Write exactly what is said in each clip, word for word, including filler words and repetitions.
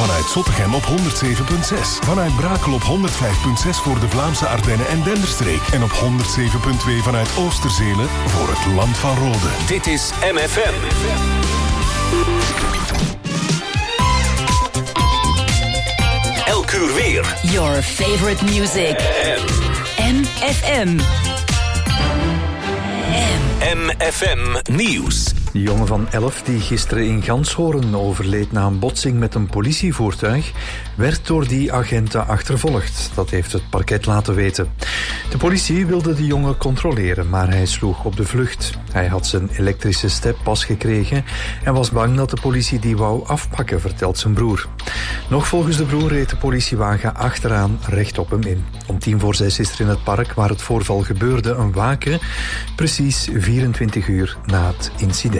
Vanuit Zottegem op honderd zeven komma zes. Vanuit Brakel op honderd vijf komma zes voor de Vlaamse Ardennen en Denderstreek. En op honderd zeven komma twee vanuit Oosterzelen voor het Land van Rode. Dit is M F M. Elk uur weer. Your favorite music. M F M. M F M Nieuws. De jongen van elf die gisteren in Ganshoren overleed na een botsing met een politievoertuig, werd door die agenten achtervolgd. Dat heeft het parket laten weten. De politie wilde de jongen controleren, maar hij sloeg op de vlucht. Hij had zijn elektrische step pas gekregen en was bang dat de politie die wou afpakken, vertelt zijn broer. Nog volgens de broer reed de politiewagen achteraan recht op hem in. Om tien voor zes is er in het park waar het voorval gebeurde een waken, precies vierentwintig uur na het incident.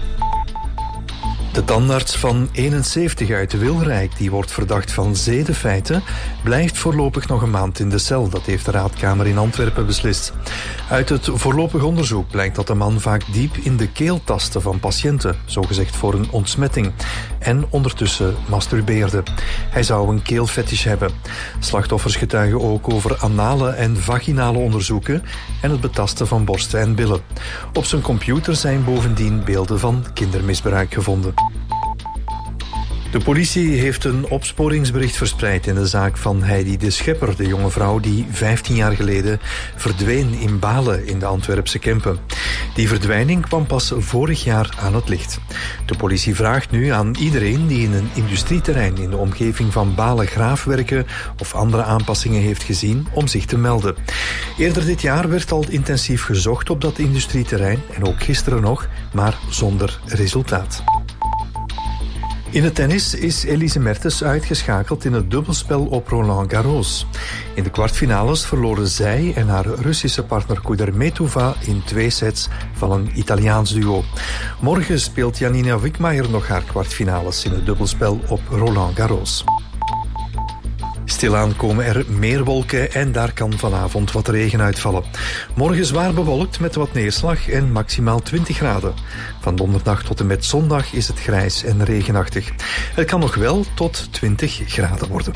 De tandarts van eenenzeventig uit de Wilrijk, die wordt verdacht van zedenfeiten, blijft voorlopig nog een maand in de cel. Dat heeft de Raadkamer in Antwerpen beslist. Uit het voorlopig onderzoek blijkt dat de man vaak diep in de keel tastte van patiënten, zogezegd voor een ontsmetting, en ondertussen masturbeerde. Hij zou een keelfetish hebben. Slachtoffers getuigen ook over anale en vaginale onderzoeken en het betasten van borsten en billen. Op zijn computer zijn bovendien beelden van kindermisbruik gevonden. De politie heeft een opsporingsbericht verspreid in de zaak van Heidi de Schepper, de jonge vrouw die vijftien jaar geleden verdween in Balen in de Antwerpse Kempen. Die verdwijning kwam pas vorig jaar aan het licht. De politie vraagt nu aan iedereen die in een industrieterrein in de omgeving van Balen graafwerken of andere aanpassingen heeft gezien om zich te melden. Eerder dit jaar werd al intensief gezocht op dat industrieterrein en ook gisteren nog, maar zonder resultaat. In het tennis is Elise Mertens uitgeschakeld in het dubbelspel op Roland Garros. In de kwartfinales verloren zij en haar Russische partner Kudermetova in twee sets van een Italiaans duo. Morgen speelt Janina Wickmayer nog haar kwartfinales in het dubbelspel op Roland Garros. Stilaan komen er meer wolken en daar kan vanavond wat regen uitvallen. Morgen zwaar bewolkt met wat neerslag en maximaal twintig graden. Van donderdag tot en met zondag is het grijs en regenachtig. Het kan nog wel tot twintig graden worden.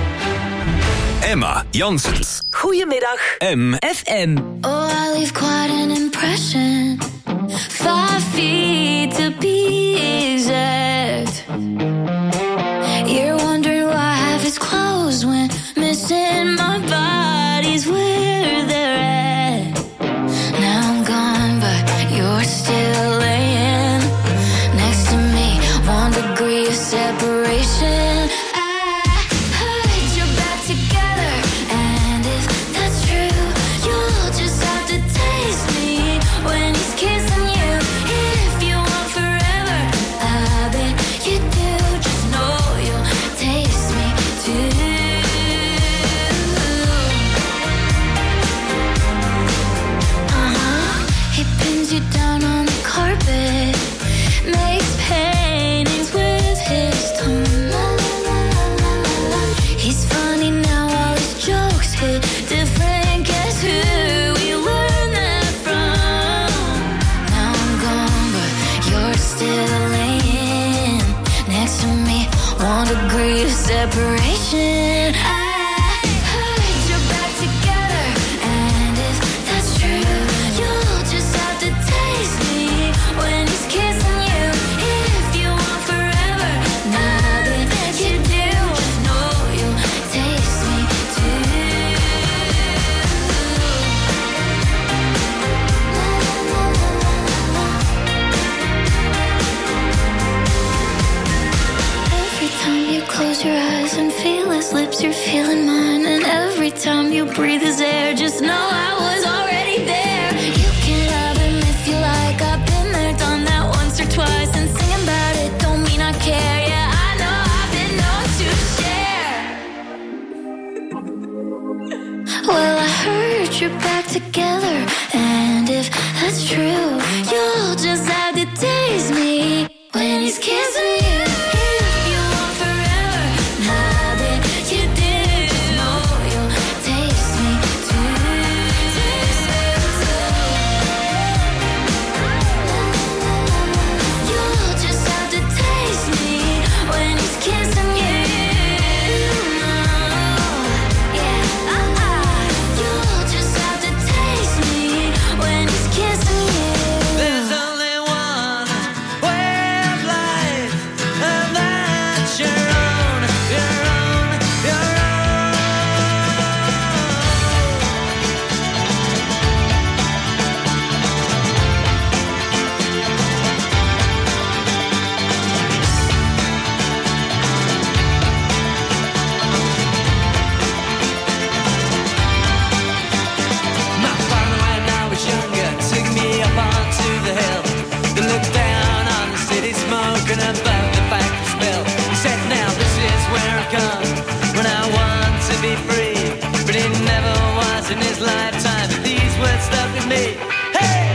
Emma Janssens. Goedemiddag. M F M. Oh, I leave quite an impression. Five feet to be exact. You're wondering why I have his clothes when missing my body's where they're at. Now I'm gone, but you're still laying next to me. One degree of separation. Degree of separation. I put your back together, and if that's true, you'll just have to taste me when he's kissing you. If you want forever, nothing that you do, just know you'll taste me too. Every time you close your eyes and feel his lips, you're feeling mine. And every time you breathe his air, just know I was already there. You can love him if you like. I've been there, done that once or twice. And singing about it don't mean I care. Yeah, I know I've been known to share. Well, I heard you're back together, and if that's true, you'll just have to taste me when he's kissing you. Kissing you. comes when I want to be free, but it never was in his lifetime. These words stuck with me. Hey!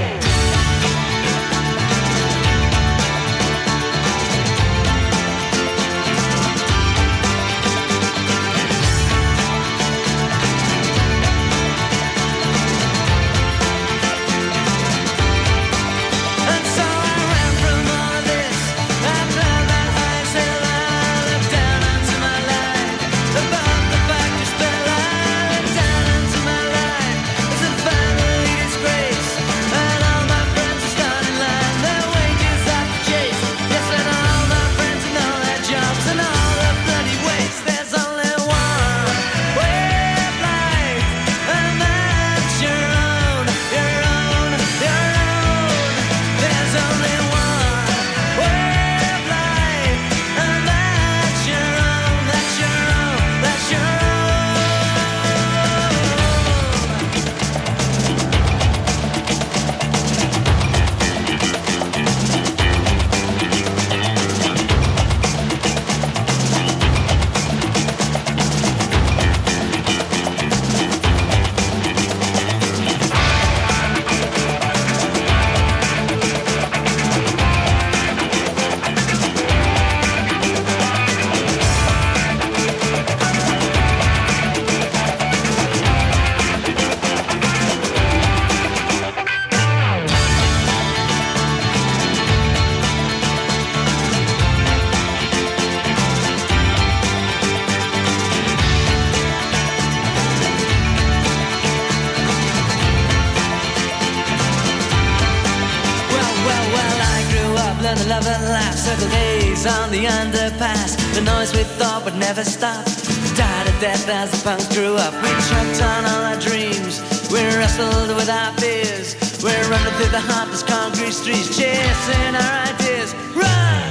On the underpass, the noise we thought would never stop died a death as the punks grew up. We chucked on all our dreams, we wrestled with our fears, we're running through the heartless concrete streets, chasing our ideas. Run!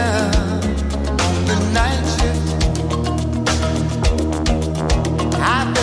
I've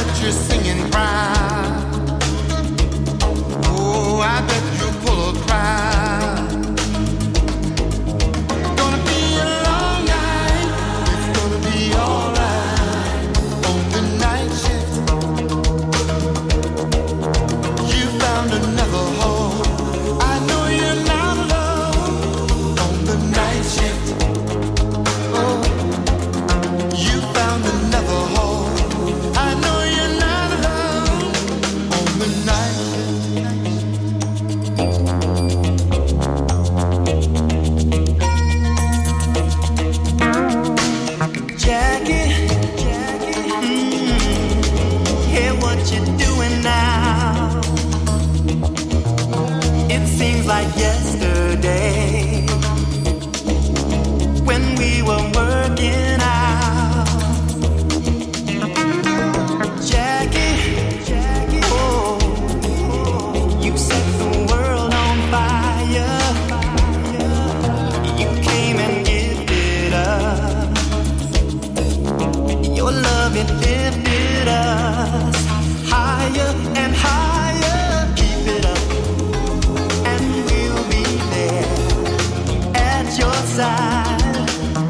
side.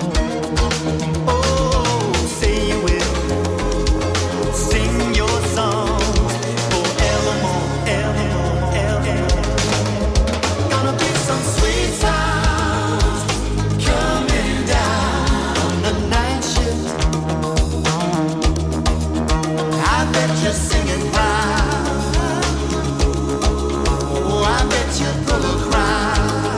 Oh, say you will sing your songs forevermore, evermore, evermore. Gonna be some sweet sounds coming down on the night shift. I bet you're singing proud. Oh, I bet you're full of cry.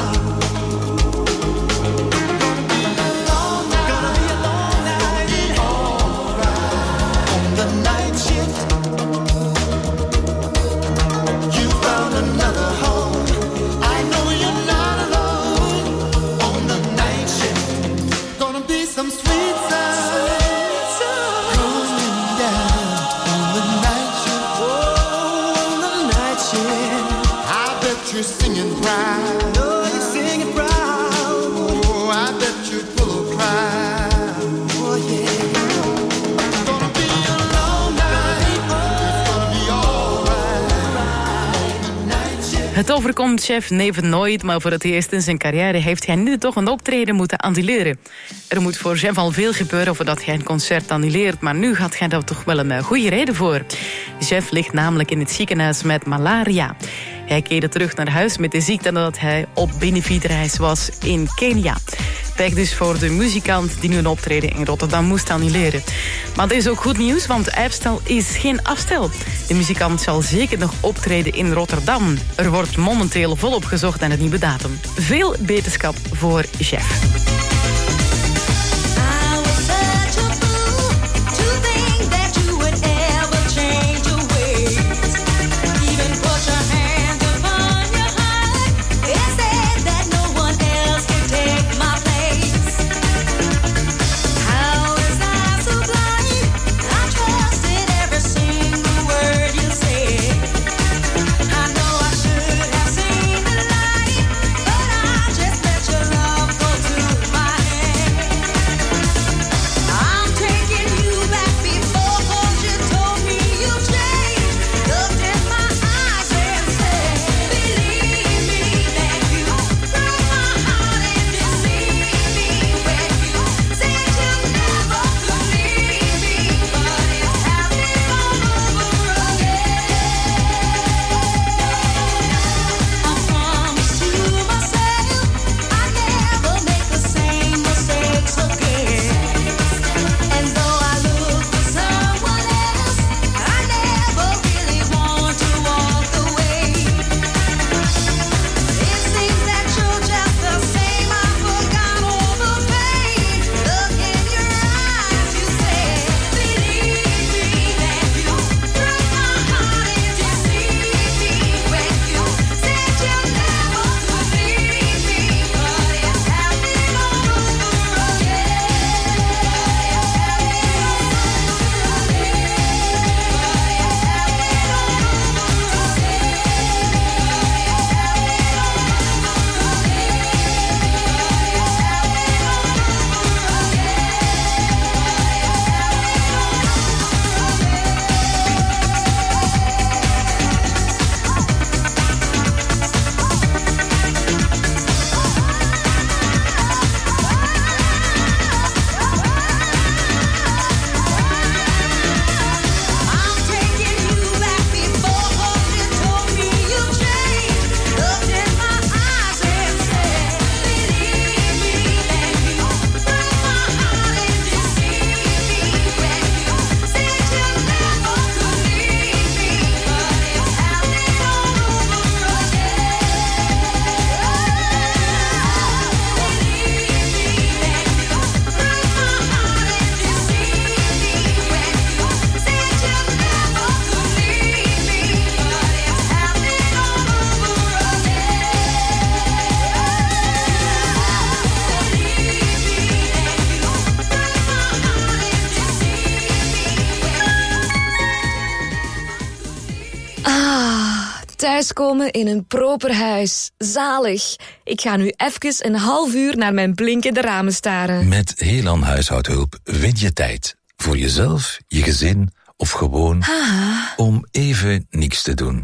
Het overkomt chef Neven nooit, maar voor het eerst in zijn carrière heeft hij nu toch een optreden moeten annuleren. Er moet voor chef al veel gebeuren voordat hij een concert annuleert, maar nu had hij daar toch wel een goede reden voor. Chef ligt namelijk in het ziekenhuis met malaria. Hij keerde terug naar huis met de ziekte nadat hij op benefietreis was in Kenia. Pech dus voor de muzikant die nu een optreden in Rotterdam moest annuleren. Maar er is ook goed nieuws, want uitstel is geen afstel. De muzikant zal zeker nog optreden in Rotterdam. Er wordt momenteel volop gezocht naar een nieuwe datum. Veel beterschap voor chef. Thuiskomen in een proper huis. Zalig. Ik ga nu even een half uur naar mijn blinkende ramen staren. Met Helan Huishoudhulp vind je tijd. Voor jezelf, je gezin of gewoon ah. om even niks te doen.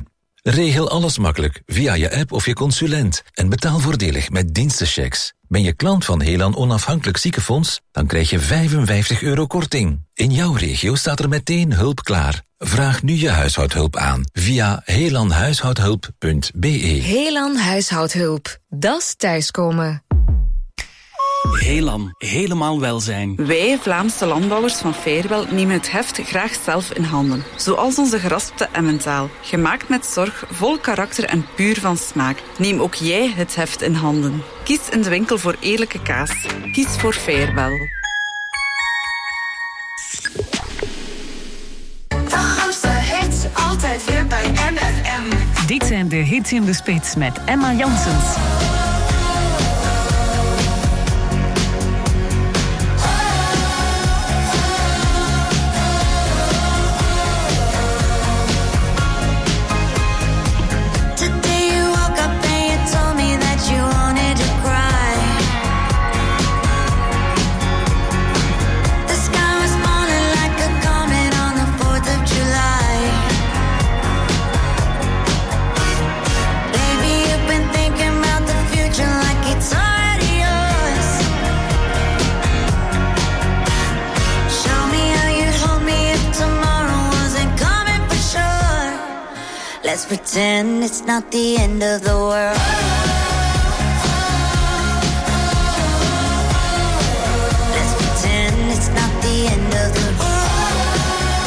Regel alles makkelijk via je app of je consulent en betaal voordelig met dienstenchecks. Ben je klant van Helan Onafhankelijk Ziekenfonds? Dan krijg je vijfenvijftig euro korting. In jouw regio staat er meteen hulp klaar. Vraag nu je huishoudhulp aan via helanhuishoudhulp punt b e. Helan Huishoudhulp. Dat is thuiskomen. Helan, helemaal welzijn. Wij, Vlaamse landbouwers van Feerwel, nemen het heft graag zelf in handen. Zoals onze geraspte Emmentaal. Gemaakt met zorg, vol karakter en puur van smaak. Neem ook jij het heft in handen. Kies in de winkel voor eerlijke kaas. Kies voor Feerwel. De grootste hits, altijd weer bij M F M. Dit zijn de hits in de spits met Emma Janssens. Let's pretend it's not the end of the world. Let's pretend it's not the end of the world.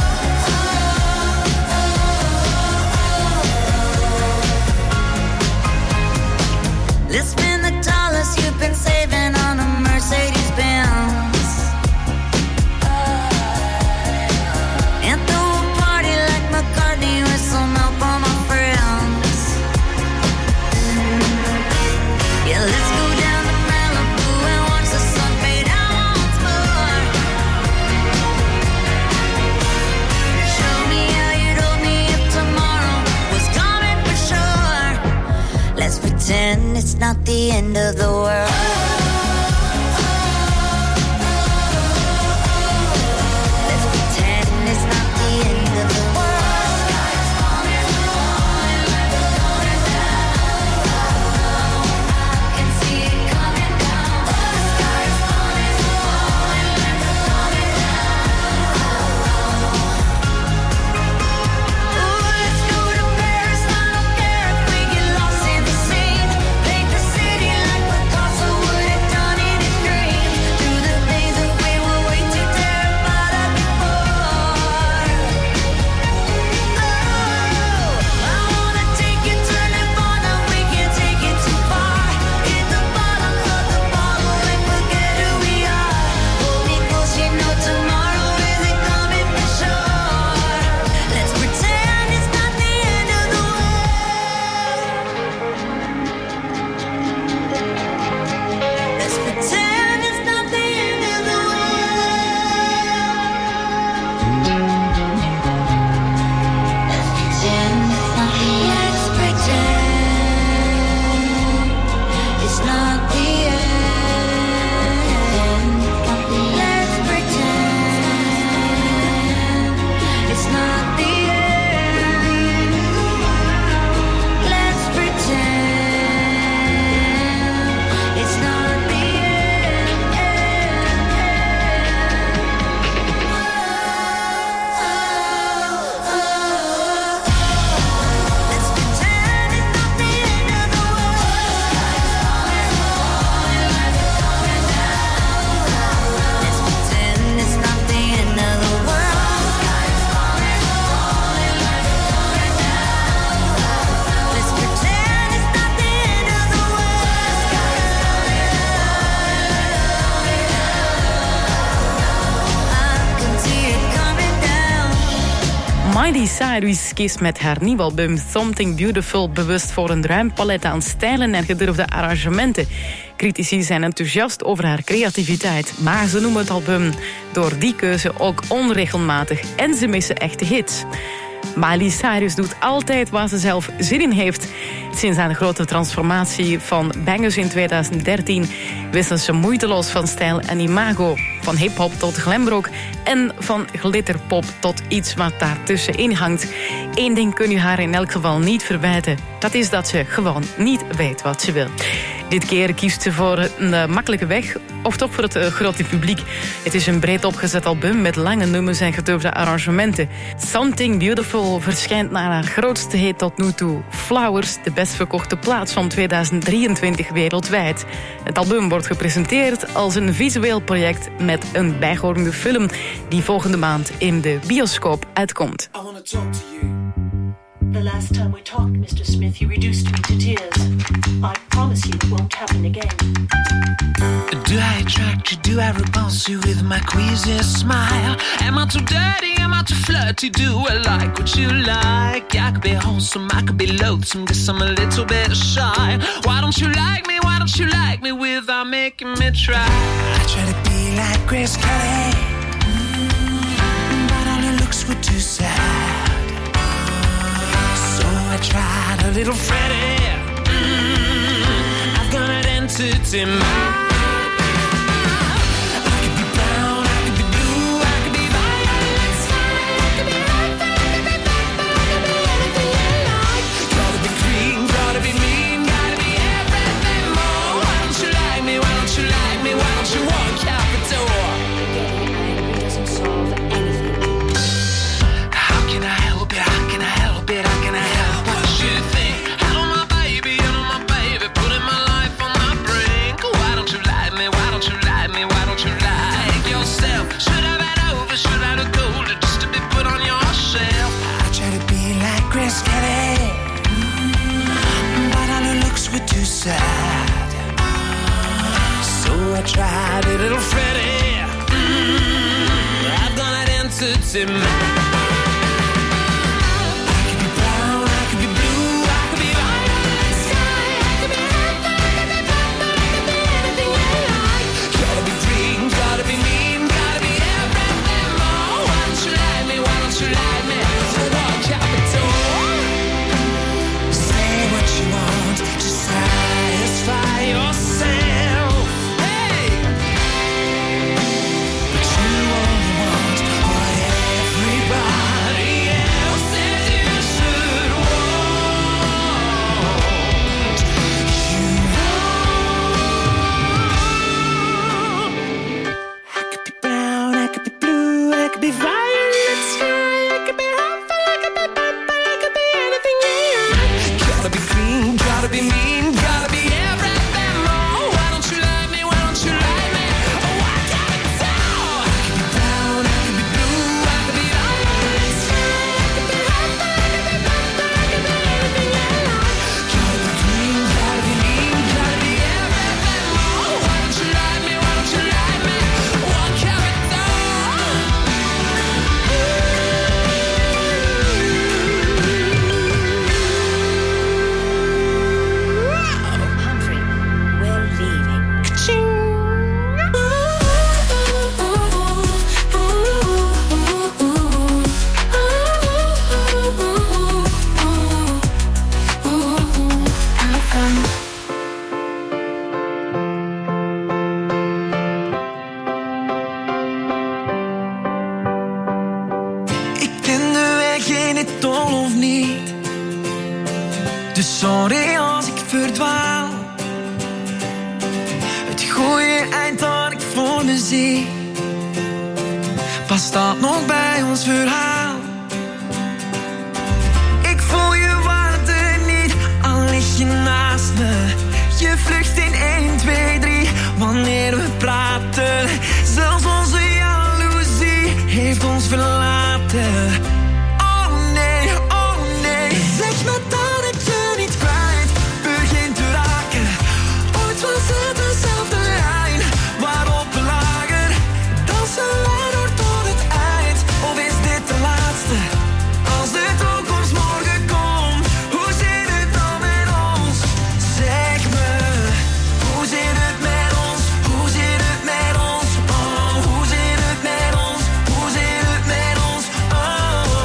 Let's spend the dollars you've been saving on a Mercedes Benz. And throw a party like McCartney with some help on my friends. Yeah, let's go down to Malibu and watch the sun fade out once more. Show me how you'd hold me if tomorrow was coming for sure. Let's pretend it's not the end of the world. Miley Cyrus kiest met haar nieuwe album Something Beautiful bewust voor een ruim palet aan stijlen en gedurfde arrangementen. Critici zijn enthousiast over haar creativiteit, maar ze noemen het album door die keuze ook onregelmatig en ze missen echte hits. Miley Cyrus doet altijd waar ze zelf zin in heeft. Sinds haar grote transformatie van Bangers in tweeduizend dertien... wisselen ze moeiteloos van stijl en imago. Van hip-hop tot glamrock en van glitterpop tot iets wat daartussenin hangt. Eén ding kun je haar in elk geval niet verwijten. Dat is dat ze gewoon niet weet wat ze wil. Dit keer kiest ze voor een uh, makkelijke weg, of toch voor het uh, grote publiek. Het is een breed opgezet album met lange nummers en gedurfde arrangementen. Something Beautiful verschijnt naar haar grootste hit tot nu toe. Flowers, de best verkochte plaats van tweeduizend drieëntwintig wereldwijd. Het album wordt gepresenteerd als een visueel project met een bijhorende film die volgende maand in de bioscoop uitkomt. I wanna talk to you. The last time we talked, Mister Smith, you reduced me to tears. I promise you it won't happen again. Do I attract you? Do I repulse you with my queasy smile? Am I too dirty? Am I too flirty? Do I like what you like? I could be wholesome, I could be loathsome, guess I'm a little bit shy. Why don't you like me? Why don't you like me without making me try? I try to be like Grace Kelly, mm, but all her looks were too sad. I tried a little Freddie. Mm, I've got an entity mind. I could be brown, I could be blue, I could be violet. I could be red, I could be purple, I could be anything you like. Gotta be green, gotta be mean, gotta be everything more. Why don't you like me? Why don't you like me? Why don't you walk out the door? Getting angry doesn't solve anything. How can I help it? How can I help it? How can I help it? You think, hello my baby, hello my baby, putting my life on the brink. Why don't you like me, why don't you like me, why don't you like yourself? Should I have over, should I have gold just to be put on your shelf? I try to be like Grace Kelly, mm, but all her looks were too sad. So I tried a little Freddie, mm, I've got an entity mind. Sorry als ik verdwaal. Het goede eind dat ik voor me zie, past dat nog bij ons verhaal? Ik voel je waarde niet, al lig je naast me. Je vlucht in één, twee, drie, wanneer we praten. Zelfs onze jaloezie heeft ons verlaten. Oh nee, oh nee, zeg me dat. Oh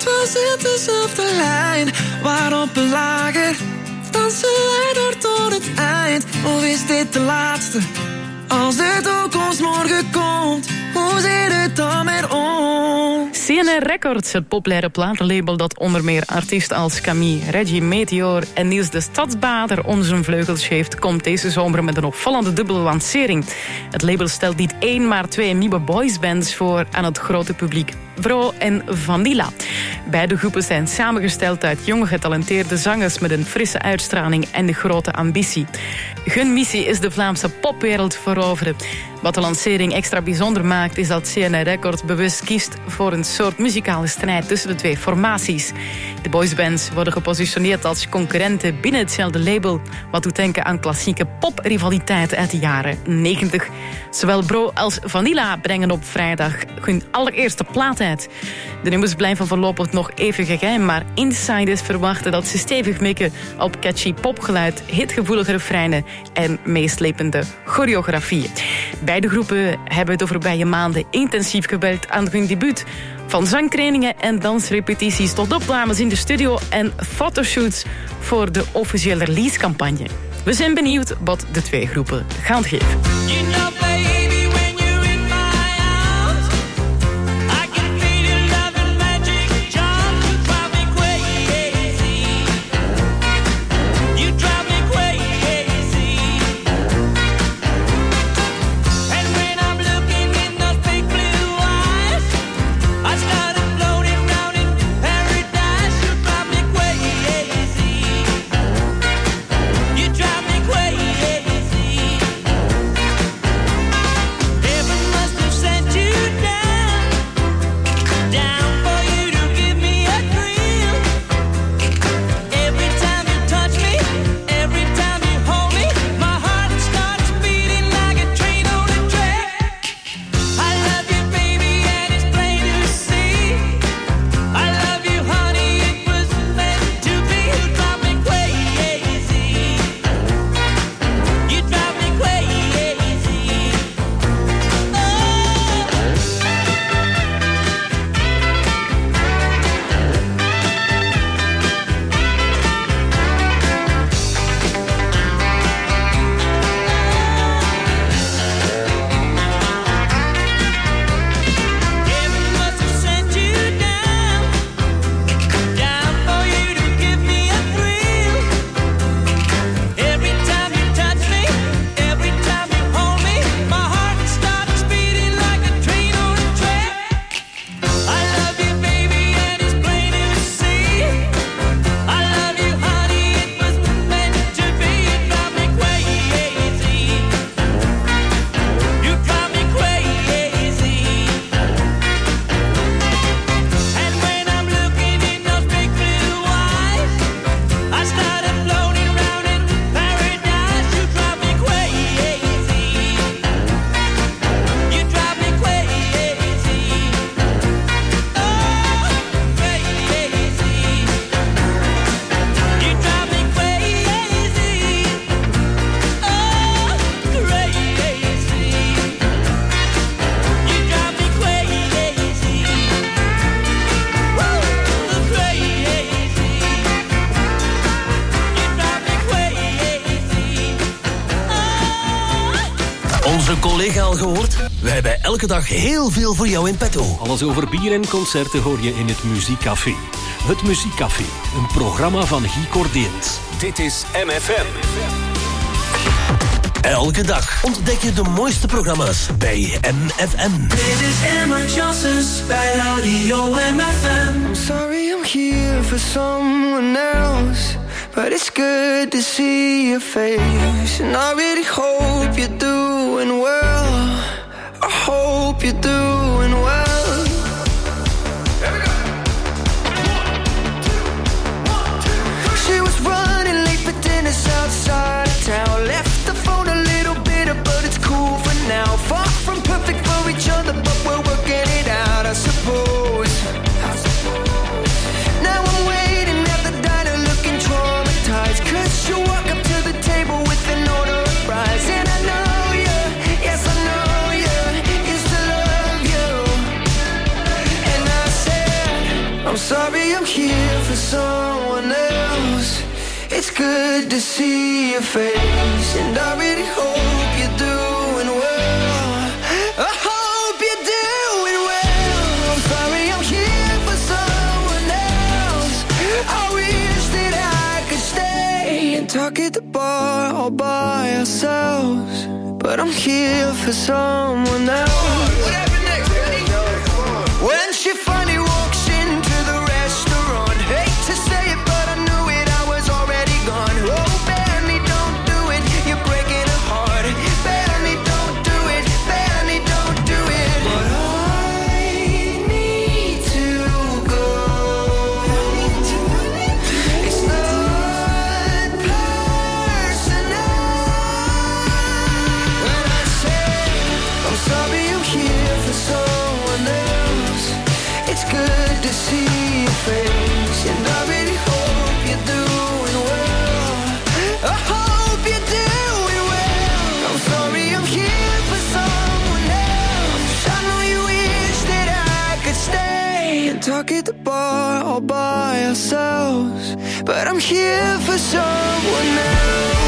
Want we zitten dezelfde lijn. Waarop we lagen, dansen wij door tot het eind. Of is dit de laatste? Als de toekomst morgen komt, hoe zit het dan met ons? C N R Records, het populaire platenlabel dat onder meer artiesten als Camille, Reggie Meteor en Niels de Stadsbader onder zijn vleugels heeft, komt deze zomer met een opvallende dubbele lancering. Het label stelt niet één, maar twee nieuwe boysbands voor aan het grote publiek. Bro en Vanilla. Beide groepen zijn samengesteld uit jonge getalenteerde zangers met een frisse uitstraling en de grote ambitie. Hun missie is de Vlaamse popwereld veroveren. Wat de lancering extra bijzonder maakt is dat C N R Records bewust kiest voor een soort muzikale strijd tussen de twee formaties. De boysbands worden gepositioneerd als concurrenten binnen hetzelfde label, wat doet denken aan klassieke poprivaliteit uit de jaren negentig. Zowel Bro als Vanilla brengen op vrijdag hun allereerste plaat uit. De nummers blijven voorlopig nog even geheim, maar insiders verwachten dat ze stevig mikken op catchy popgeluid, hitgevoelige refreinen en meeslepende choreografie. Beide groepen hebben de voorbije maanden intensief gewerkt aan hun debuut. Van zangtrainingen en dansrepetities tot opnames in de studio en fotoshoots voor de officiële releasecampagne. We zijn benieuwd wat de twee groepen gaan geven. You know, baby, when you're in my arms, I can feel your love and magic charms. You drive me crazy. You drive me crazy. And when I'm looking in those big blue eyes, I started floating round in paradise. You drive me crazy. You drive me crazy. Heaven must have sent you down, down for you to give me a thrill. Every time you touch me, every time you hold me, my heart starts beating like a train on a track. I love you, baby, and it's plain to see. I love you, honey, it was meant to be. You drive me crazy. You drive me crazy. Heaven must have sent you down, down for you to give me a thrill. Every time you touch me, every time you hold me, my heart starts beating like a train on a track. I love you, baby, and it's plain to see. I love you, honey, it was meant to be. You drive me crazy. You drive me crazy. And when I'm looking in those big blue eyes, I started floating round in paradise. You drive me crazy. You drive me crazy. Oh, crazy. You drive me crazy. Oh, crazy. You drive me crazy. Woo, crazy. You drive me crazy. Onze collega al gehoord? We hebben elke dag heel veel voor jou in petto. Alles over bier en concerten hoor je in het Muziekcafé. Het Muziekcafé, een programma van Guy Cordeens. Dit is M F M. Elke dag ontdek je de mooiste programma's bij M F M. Dit is Emma Johnson's bij Radio M F M. I'm sorry I'm here for someone else, but it's good to see your face. And I really hope you're doing well. I hope you're doing well. She was running late for dinner outside of town. Left the phone a little bitter, but it's cool for now. Far from perfect for each other, but we're working it out, I suppose. Now I'm waiting at the diner looking traumatized, 'cause you walk up to the table with an order of fries. And I know you, yes I know you, used to love you. I'm sorry I'm here for someone else. It's good to see your face, and I really hope you're doing well. I hope you're doing well. I'm sorry I'm here for someone else. I wish that I could stay and talk at the bar all by ourselves, but I'm here for someone else. What happened next, Ready? When she finally walks into the restaurant, hate to say it, but I knew it, I was already gone. Oh, Benny, don't do it, you're breaking her heart. Benny, don't do it, Benny, don't do it. But I need to go. It's not personal. When I say I'm sorry I'm here for someone else, it's good to see your face, and I really hope you're doing well. I hope you're doing well. I'm sorry I'm here for someone else. I know you wish that I could stay and talk at the bar all by ourselves, but I'm here for someone else.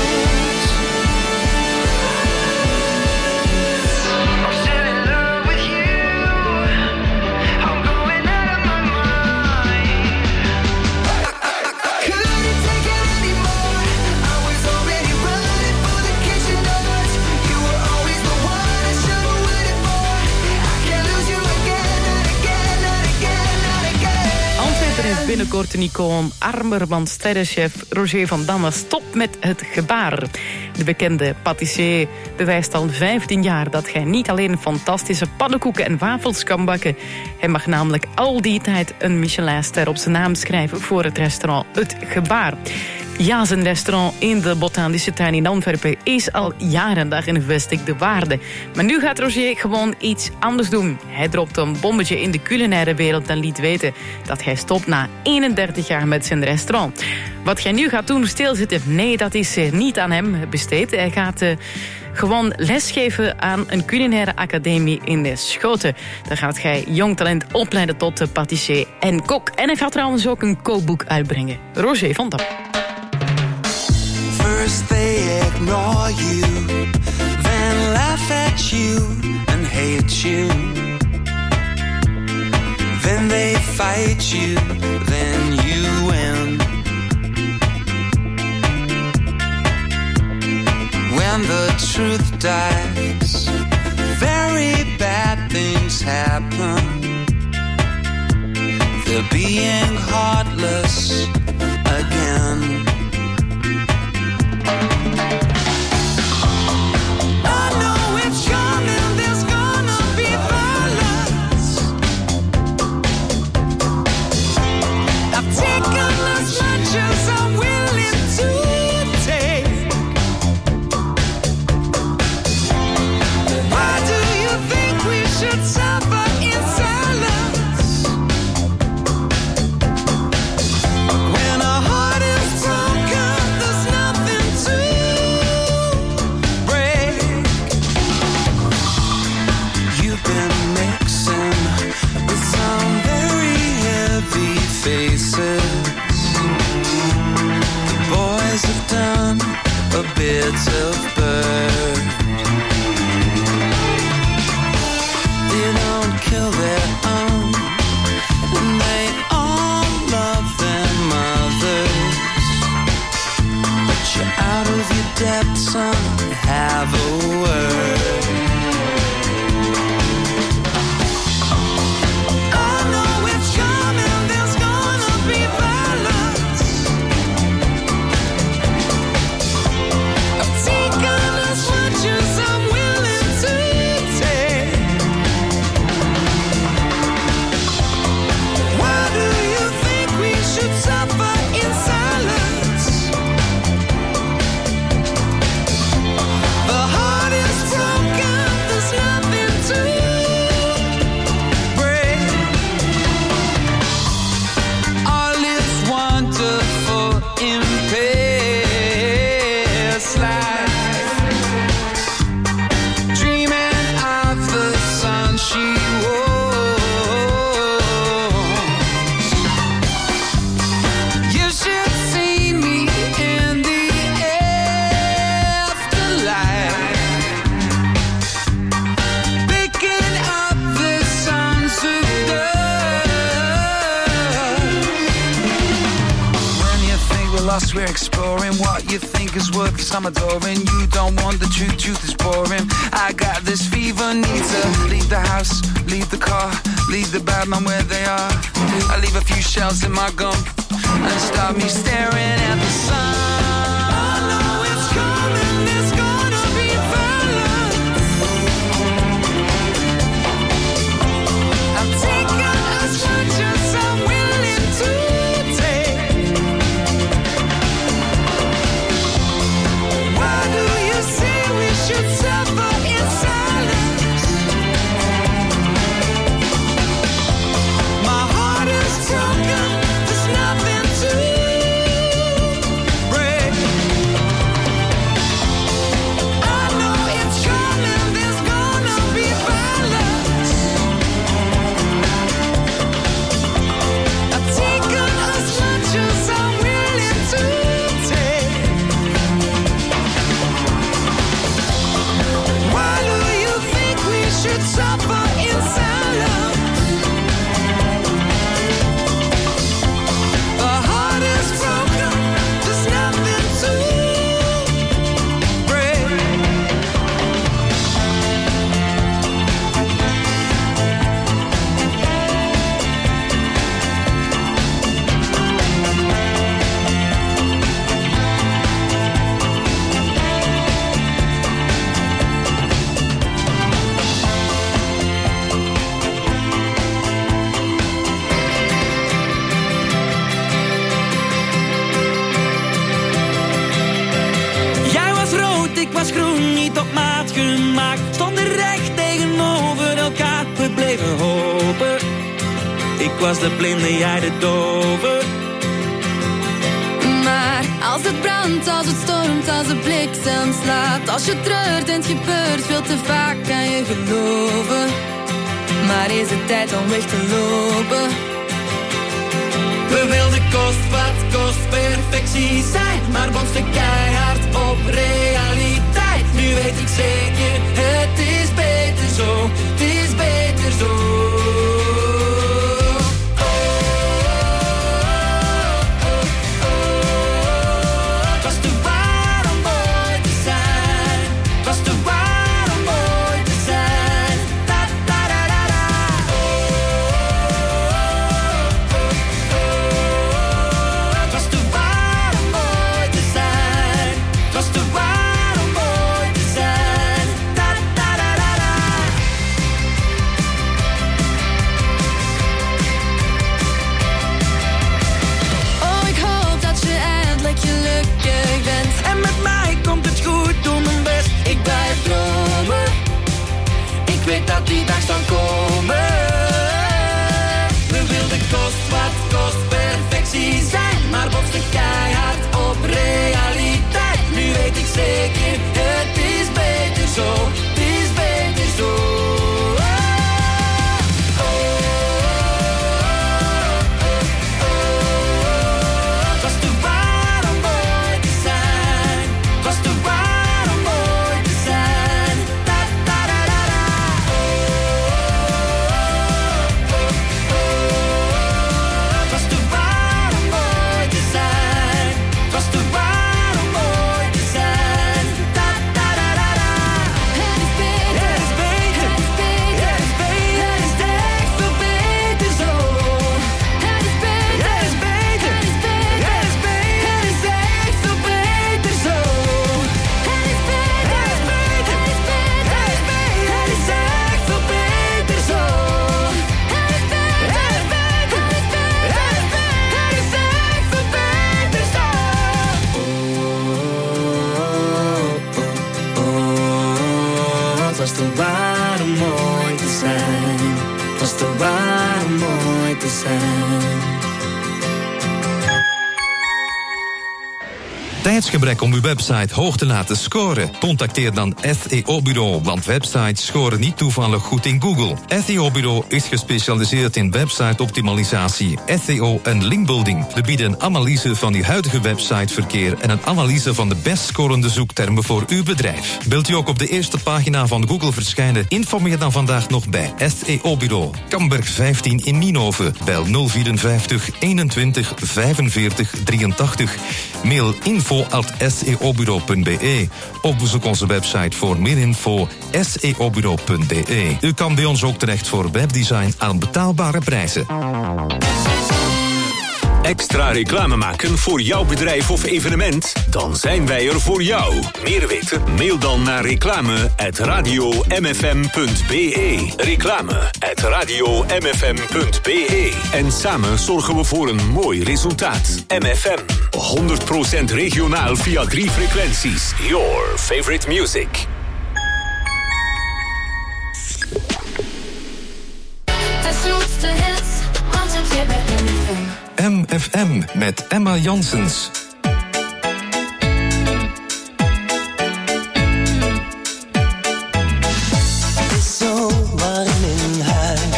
I'm still in love with you. I'm going out of my mind. Couldn't take it anymore. I was already running for the kitchen doors. You were always the one I should've waited for. I can't lose you again, not again, not again, not again. Antwerpen is binnenkort een icoon armer, want sterrenchef Roger van Damme stopt met het gebaar. De bekende patissier bewijst al vijftien jaar dat hij niet alleen fantastische pannenkoeken en wafels kan bakken. Hij mag namelijk al die tijd een Michelinster op zijn naam schrijven voor het restaurant Het Gebaar. Ja, zijn restaurant in de Botanische Tuin in Antwerpen is al jaren dag in gevestigde waarde. Maar nu gaat Roger gewoon iets anders doen. Hij dropt een bommetje in de culinaire wereld en liet weten dat hij stopt na eenendertig jaar met zijn restaurant. Wat hij nu gaat doen, stilzitten, nee, dat is niet aan hem besteed. Hij gaat uh, gewoon lesgeven aan een culinaire academie in Schoten. Daar gaat hij jong talent opleiden tot uh, patissier en kok. En hij gaat trouwens ook een kookboek uitbrengen. Roger van Dam. First they ignore you, then laugh at you and hate you. Then they fight you, then you win. When the truth dies, very bad things happen. They're being heartless again. I know it's coming, there's gonna be violence. I've taken as much as I'm willing to take. Why do you think we should suffer in silence? When our heart is broken, there's nothing to break. You've been mixing with some very heavy faces. The boys have done a bit of bird. They don't kill their own, and they all love their mothers. But you're out of your depth, son, have a word. I know it's coming, there's gonna be violence. I've taken as much as I'm willing to take. Why do you think we should suffer in silence? lost, we're exploring. What you think is worthless, I'm adoring. You don't want the truth, truth is boring. I got this fever, need to leave the house, leave the car, leave the bad man where they are. I leave a few shells in my gum and start me staring at the sun. I know it's coming, it's gonna be violence. I'm taking as much as I'm willing to take. Why do you say we should suffer in silence? My heart is broken, there's nothing to break. I know it's coming, there's gonna be violence. I've taken as much as I'm willing to take. Why do you think we should suffer in silence? The heart is broken, there's nothing to break. Jij was rood, ik was groen, niet op maat gemaakt. Stonden recht tegenover elkaar, we bleven hopen. Ik was de blinde, jij de dove. Maar als het brandt, als het stormt, als de bliksem slaat, als je treurt en het gebeurt veel te vaak, kan je geloven. Maar is het tijd om weg te lopen? We wilden kost wat kost perfectie zijn, maar botsten keihard op realiteit. Nu weet ik zeker, het is beter zo, het is beter zo. Het was te waar om mooi te zijn. Het was te waar om mooi te zijn. Da, da, da, da, da. Het was te waar om mooi te zijn. Het was te waar om mooi te zijn. Da, da, da, da, da. Oh, ik hoop dat je eindelijk gelukkig bent. En met mij komt het goed, doe mijn best. Ik blijf dromen. Ik weet dat die dag zal komen. We wilden kost wat kost perfectie zijn, maar botsten keihard op realiteit. Nu weet ik zeker, het is beter zo, het is beter zo. Het was te waar om mooi te zijn. Het was te waar om mooi te zijn. Da, da, da, da, da. tijdsgebrek om uw website hoog te laten scoren? Contacteer dan S E O-bureau, want websites scoren niet toevallig goed in Google. S E O-bureau is gespecialiseerd in website-optimalisatie, S E O en linkbuilding. We bieden een analyse van uw huidige websiteverkeer en een analyse van de best scorende zoektermen voor uw bedrijf. Wilt u ook op de eerste pagina van Google verschijnen? Informeer dan vandaag nog bij S E O-bureau. Kamberg vijftien in Nienhoven. Bel nul vierenvijftig eenentwintig vijfenveertig drieëntachtig. Mail info at s e o bureau punt b e. Of bezoek onze website voor meer info s e o bureau punt b e. U kan bij ons ook terecht voor webdesign aan betaalbare prijzen. Extra reclame maken voor jouw bedrijf of evenement? Dan zijn wij er voor jou. Meer weten? Mail dan naar reclame at radio m f m punt b e. Reclame at radio m f m punt b e. En samen zorgen we voor een mooi resultaat. M F M, honderd procent regionaal via drie frequenties. Your favorite music. M F M met Emma Janssens. Het is zo warm in huis.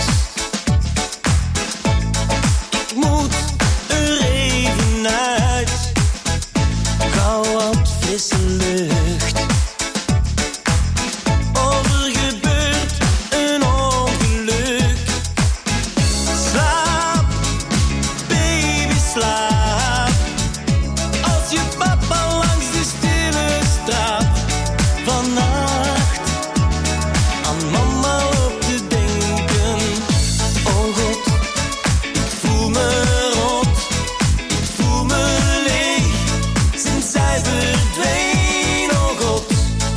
Ik moet er even uit. Gauw wat frisse lucht. Of er gebeurt een ongeluk. Slaap. Slaap. Als je papa langs de stille straat vannacht aan mama loopt te denken. Oh God, ik voel me rot, ik voel me leeg sinds zij verdween. Oh God,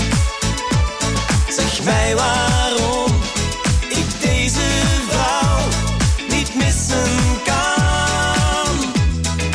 zeg mij waarom ik deze vrouw niet missen kan.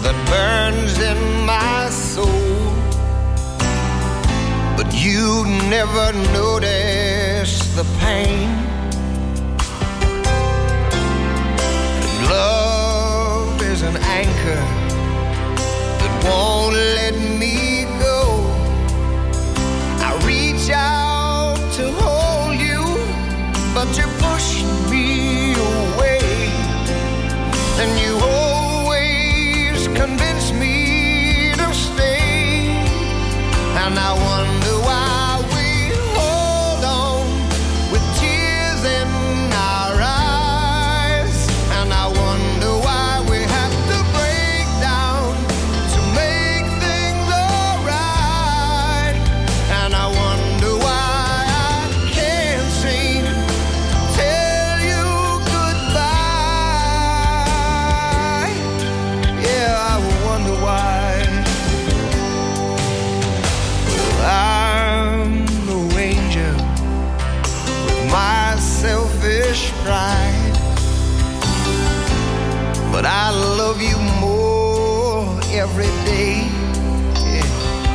that burns in my soul. But you never notice the pain. And love is an anchor that won't let me go. I reach out to hold you, but you push me away. And you always convince me to stay. And I wonder why we hold on with tears in our eyes. And I wonder why we have to break down to make things alright. And I wonder why I can't seem to tell you goodbye. Yeah, I wonder why. I'm the angel with my selfish pride, but I love you more every day. Yeah.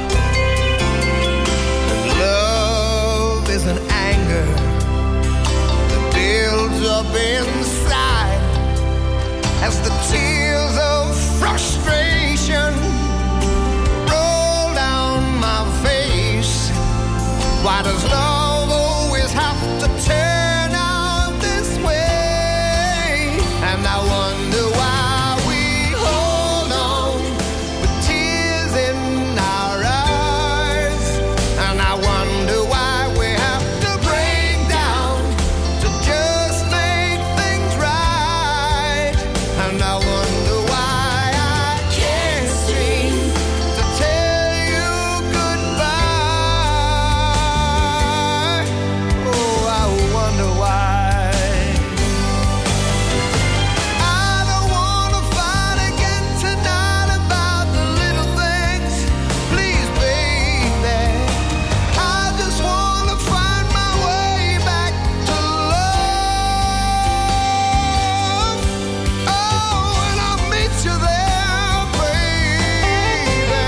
And love is an anger that builds up inside as the tears of frustration roll down my face. Why does love always have to turn out this way? And I wonder why we hold on with tears in our eyes. And I wonder why we have to break down to just make things right. And I wonder why I can't seem to tell you goodbye. Oh, I wonder why. I don't wanna fight again tonight about the little things. Please, baby, I just wanna find my way back to love. Oh, and I'll meet you there, baby.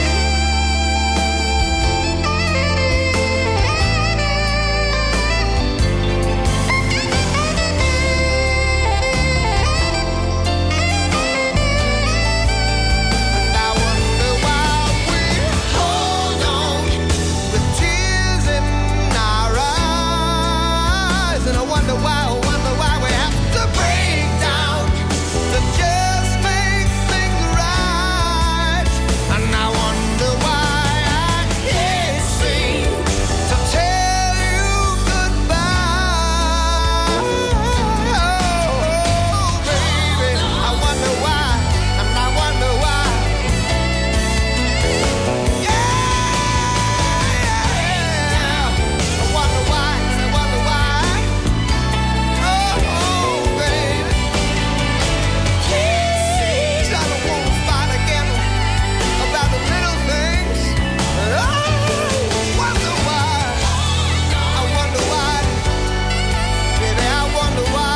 And I wonder why we hold on with tears in our eyes. And I wonder why, I wonder why we have to break down to just make things right. And I wonder why I can't seem to tell you goodbye. Oh, baby, I wonder why, and I wonder why. Yeah, I wonder why, and I wonder why. Oh, baby, please, I don't want to fight again about the little things. Oh, wonder why. I wonder why. Baby, I wonder why.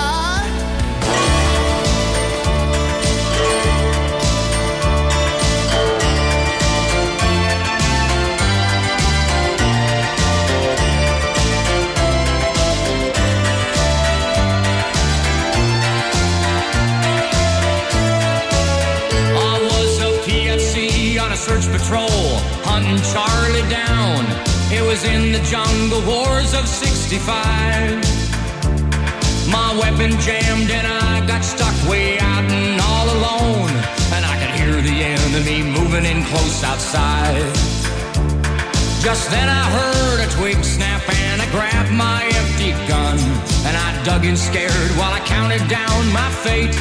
I was a P F C on a search patrol, hunting Charlie down. It was in the jungle wars of sixty-five. My weapon jammed and I got stuck way out and all alone. And I could hear the enemy moving in close outside. Just then I heard a twig snap and I grabbed my empty gun. And I dug in scared while I counted down my fate.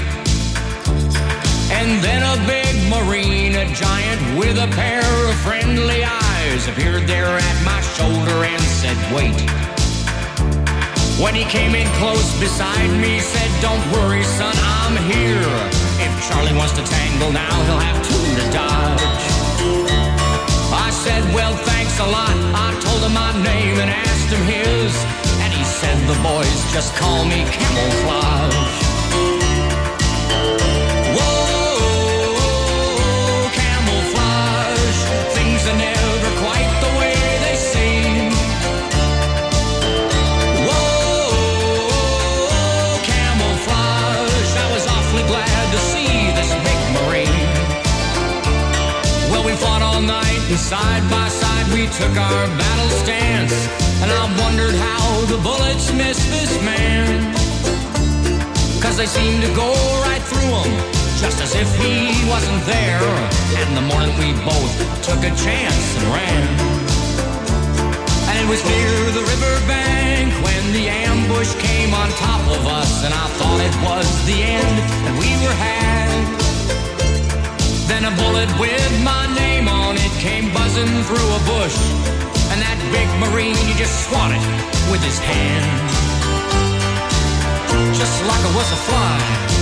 And then a big marine, a giant with a pair of friendly eyes, appeared there at my shoulder and said, wait. When he came in close beside me, said, don't worry, son, I'm here. If Charlie wants to tangle now, he'll have two to dodge. I said, well, thanks a lot. I told him my name and asked him his. And he said, the boys just call me Camouflage. Whoa. took our battle stance, and I wondered how the bullets missed this man. Cause they seemed to go right through him, just as if he wasn't there. And the morning we both took a chance and ran. And it was near the riverbank when the ambush came on top of us, and I thought it was the end, and we were had. Then a bullet with my name on it came buzzing through a bush, and that big Marine, he just swatted with his hand, just like it was a fly.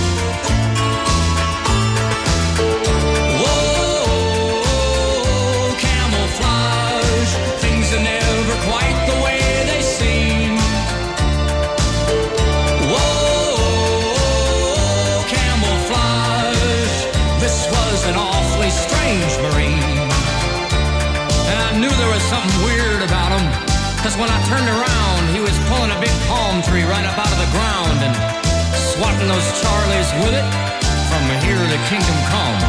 Whoa, camouflage, things are never quite the way they seem. Whoa, camouflage, this was an awfully strange Marine. And I knew there was something weird about him, cause when I turned around, he was pulling a big palm tree right up out of the ground and swatting those Charlies with it from here to kingdom come.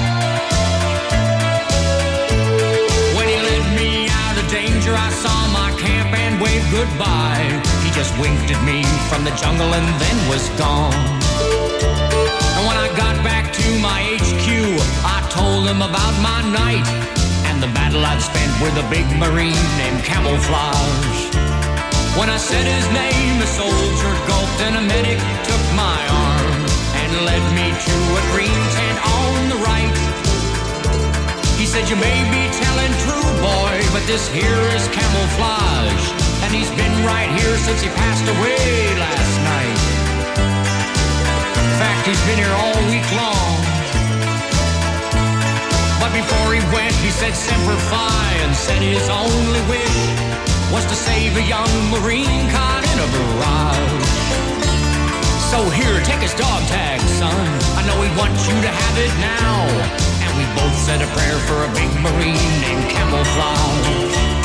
When he led me out of danger, I saw my camp and waved goodbye. He just winked at me from the jungle and then was gone. And when I got back to my H Q, I told him about my night and the battle I'd spent with a big Marine named Camouflage. When I said his name, a soldier gulped and a medic took my arm and led me to a green tent on the right. He said, you may be telling true, boy, but this here is Camouflage, and he's been right here since he passed away last night. In fact, he's been here all week long. But before he went, he said Semper Fi and said his only wish was to save a young Marine caught in a barrage. So here, take his dog tag, son. I know he wants you to have it now. And we both said a prayer for a big Marine named Camouflage.